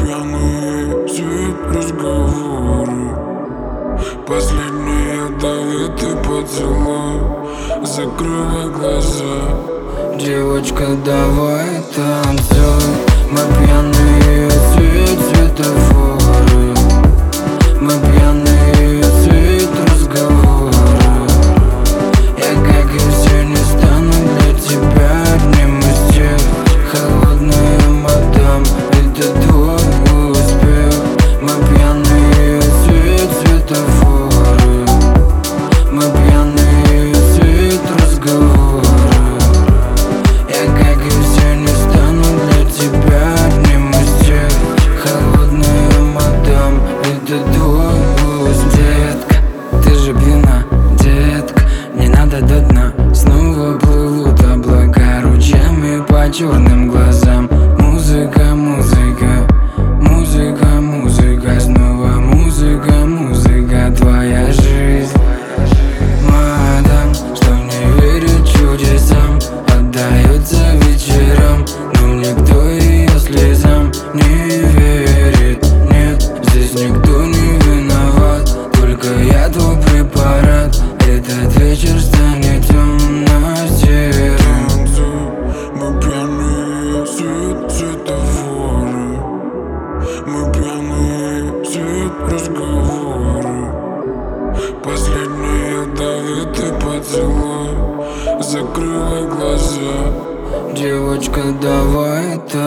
пьяные, свет разговоры. Последний ядовитый поцелуй. Закрывай глаза. Девочка, давай танцуй. Мы пьяные, свет светофоры. Мы пьяные, свет разговоры. Я, как и все, не стану для тебя одним из тех. Холодная мадам, это твой успех. Мы пьяные, свет светофоры. Мы пьяные, свет разговоры. Я, как и все, не стану для тебя одним из тех. Холодная мадам, это твой успех. Детка, ты же пьяна, детка, не надо до дна. Снова плывут облака ручьями по черным глазам. Музыка, музыка, музыка, музыка, снова музыка, музыка, твоя жизнь. Мадам, что не верит чудесам, отдается вечерам, но никто ее слезам не верит. Нет, здесь никто не виноват, только я твой препарат. Этот вечер станет темно-серым. Мы пьяные, свет светофоры. Мы пьяные, свет разговоры. Последний ядовитый поцелуй. Закрывай глаза. Девочка, давай